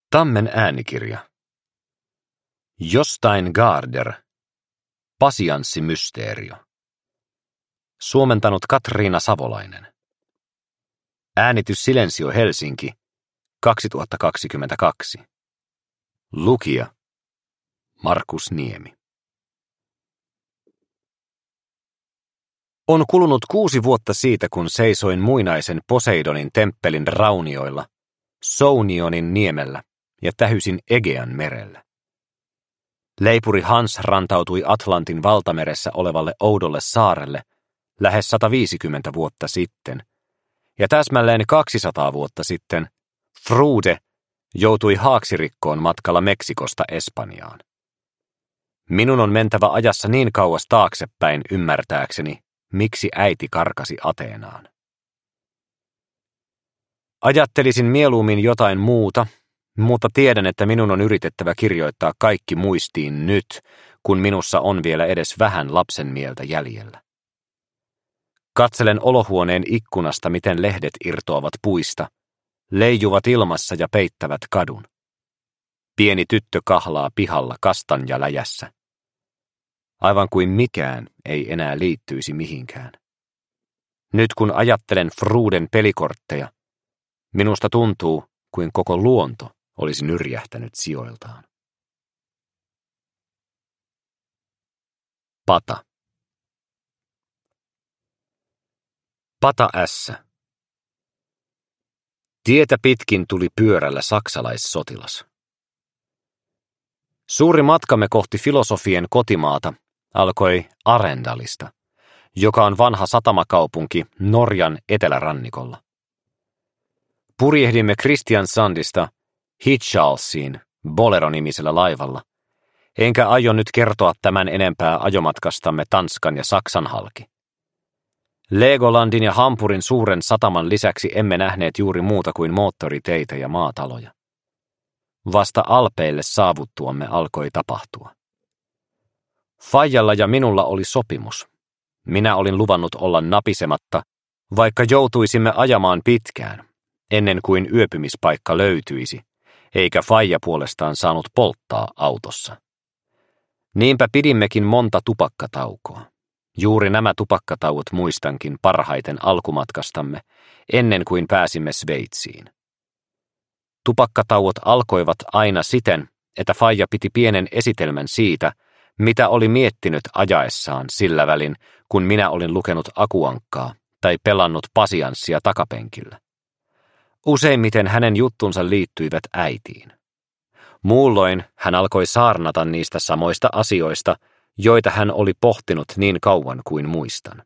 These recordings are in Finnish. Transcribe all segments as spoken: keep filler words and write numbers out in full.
Tammen äänikirja. Jostain Garder. Pasianssimysteerio. Suomentanut Katriina Savolainen. Äänitys Silensio Helsinki, kaksituhattakaksikymmentäkaksi. Lukija Markus Niemi. On kulunut kuusi vuotta siitä, kun seisoin muinaisen Poseidonin temppelin raunioilla, Sounionin niemellä ja tähysin Egean merellä. Leipuri Hans rantautui Atlantin valtameressä olevalle oudolle saarelle lähes sataviisikymmentä vuotta sitten, ja täsmälleen kaksisataa vuotta sitten Frude joutui haaksirikkoon matkalla Meksikosta Espanjaan. Minun on mentävä ajassa niin kauas taaksepäin ymmärtääkseni, miksi äiti karkasi Ateenaan. Ajattelisin mieluummin jotain muuta, mutta tiedän, että minun on yritettävä kirjoittaa kaikki muistiin nyt, kun minussa on vielä edes vähän lapsen mieltä jäljellä. Katselen olohuoneen ikkunasta, miten lehdet irtoavat puista, leijuvat ilmassa ja peittävät kadun. Pieni tyttö kahlaa pihalla kastanjaläjässä. Aivan kuin mikään ei enää liittyisi mihinkään. Nyt kun ajattelen Fruden pelikortteja, minusta tuntuu, kuin koko luonto olisi nyrjähtänyt sijoiltaan. Pata. Pata ässä. Tietä pitkin tuli pyörällä saksalaissotilas. Suuri matkamme kohti filosofien kotimaata alkoi Arendalista, joka on vanha satamakaupunki Norjan etelärannikolla. Purjehdimme Kristiansandista Hirtshalsiin Bolero-nimisellä laivalla, enkä aio nyt kertoa tämän enempää ajomatkastamme Tanskan ja Saksan halki. Legolandin ja Hampurin suuren sataman lisäksi emme nähneet juuri muuta kuin moottoriteitä ja maataloja. Vasta Alpeille saavuttuamme alkoi tapahtua. Faijalla ja minulla oli sopimus. Minä olin luvannut olla napisematta, vaikka joutuisimme ajamaan pitkään, ennen kuin yöpymispaikka löytyisi, eikä Faija puolestaan saanut polttaa autossa. Niinpä pidimmekin monta tupakkataukoa. Juuri nämä tupakkatauot muistankin parhaiten alkumatkastamme, ennen kuin pääsimme Sveitsiin. Tupakkatauot alkoivat aina siten, että Faija piti pienen esitelmän siitä, mitä oli miettinyt ajaessaan sillä välin, kun minä olin lukenut akuankkaa tai pelannut pasianssia takapenkillä. Useimmiten hänen juttunsa liittyivät äitiin. Muulloin hän alkoi saarnata niistä samoista asioista, joita hän oli pohtinut niin kauan kuin muistan.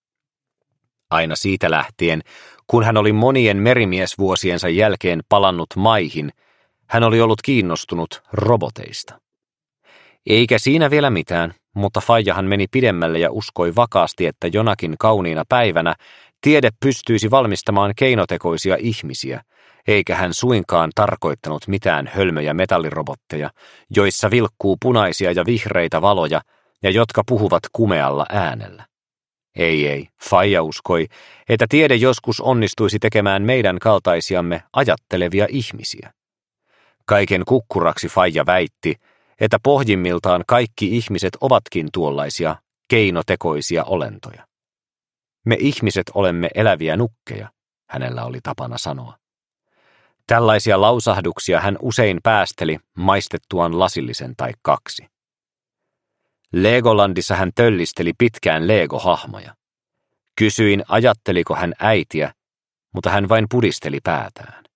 Aina siitä lähtien, kun hän oli monien merimiesvuosiensa jälkeen palannut maihin, hän oli ollut kiinnostunut roboteista. Eikä siinä vielä mitään, mutta Faijahan meni pidemmälle ja uskoi vakaasti, että jonakin kauniina päivänä tiede pystyisi valmistamaan keinotekoisia ihmisiä, eikä hän suinkaan tarkoittanut mitään hölmöjä metallirobotteja, joissa vilkkuu punaisia ja vihreitä valoja ja jotka puhuvat kumealla äänellä. Ei, ei, Faija uskoi, että tiede joskus onnistuisi tekemään meidän kaltaisiamme ajattelevia ihmisiä. Kaiken kukkuraksi Faija väitti, että pohjimmiltaan kaikki ihmiset ovatkin tuollaisia keinotekoisia olentoja. Me ihmiset olemme eläviä nukkeja, hänellä oli tapana sanoa. Tällaisia lausahduksia hän usein päästeli maistettuaan lasillisen tai kaksi. Legolandissa hän töllisteli pitkään Lego-hahmoja. Kysyin, ajatteliko hän äitiä, mutta hän vain pudisteli päätään.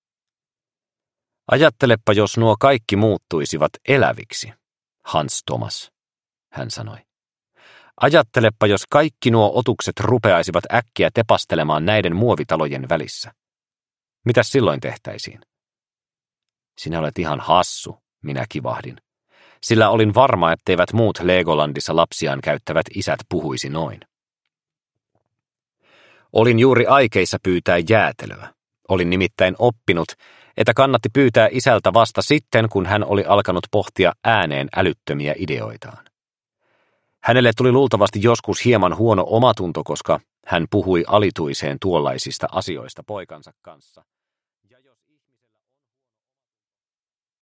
Ajattelepa, jos nuo kaikki muuttuisivat eläviksi, Hans Thomas, hän sanoi. Ajattelepa, jos kaikki nuo otukset rupeaisivat äkkiä tepastelemaan näiden muovitalojen välissä. Mitäs silloin tehtäisiin? Sinä olet ihan hassu, minä kivahdin. Sillä olin varma, etteivät muut Legolandissa lapsiaan käyttävät isät puhuisi noin. Olin juuri aikeissa pyytää jäätelöä. Olin nimittäin oppinut, että kannatti pyytää isältä vasta sitten, kun hän oli alkanut pohtia ääneen älyttömiä ideoitaan. Hänelle tuli luultavasti joskus hieman huono omatunto, koska hän puhui alituiseen tuollaisista asioista poikansa kanssa.